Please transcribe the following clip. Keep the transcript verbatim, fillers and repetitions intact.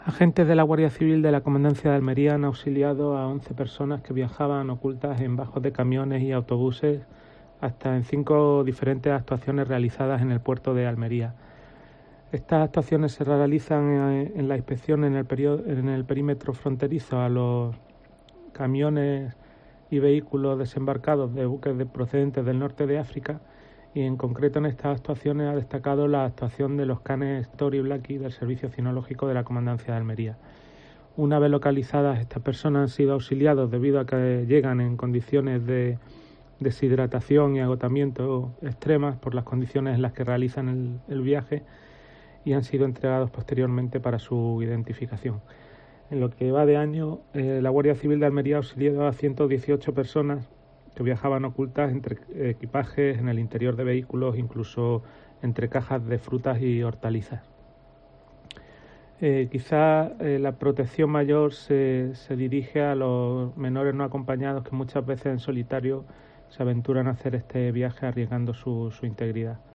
Agentes de la Guardia Civil de la Comandancia de Almería han auxiliado a once personas que viajaban ocultas en bajos de camiones y autobuses hasta en cinco diferentes actuaciones realizadas en el puerto de Almería. Estas actuaciones se realizan en la inspección en el, periodo, en el perímetro fronterizo a los camiones y vehículos desembarcados de buques de procedentes del norte de África, y en concreto en estas actuaciones ha destacado la actuación de los canes Story y Blackie del Servicio Cinológico de la Comandancia de Almería. Una vez localizadas, estas personas han sido auxiliados debido a que llegan en condiciones de deshidratación y agotamiento extremas por las condiciones en las que realizan el, el viaje, y han sido entregados posteriormente para su identificación. En lo que va de año, eh, la Guardia Civil de Almería ha auxiliado a ciento dieciocho personas que viajaban ocultas entre equipajes, en el interior de vehículos, incluso entre cajas de frutas y hortalizas. Eh, quizá eh, la protección mayor se, se dirige a los menores no acompañados que muchas veces en solitario se aventuran a hacer este viaje arriesgando su, su integridad.